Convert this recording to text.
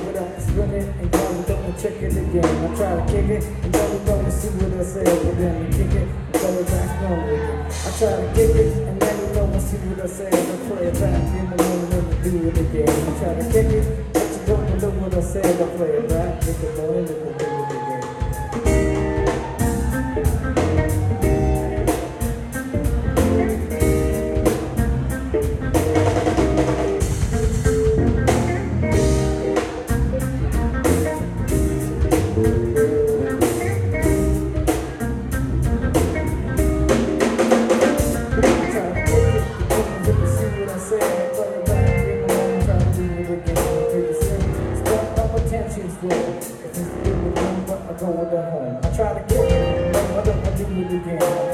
it up, spin it, and go it up and check it again. I try to kick it, and then we go and see what I say, but then we kick it, and throw it back on again. I try to kick it, and then we go and see what I say, and play it back in the morning and we do it again. I try to kick it, but you don't know what I said, I play it back in the morning and we do it again. I try to get it, but I don't do it again.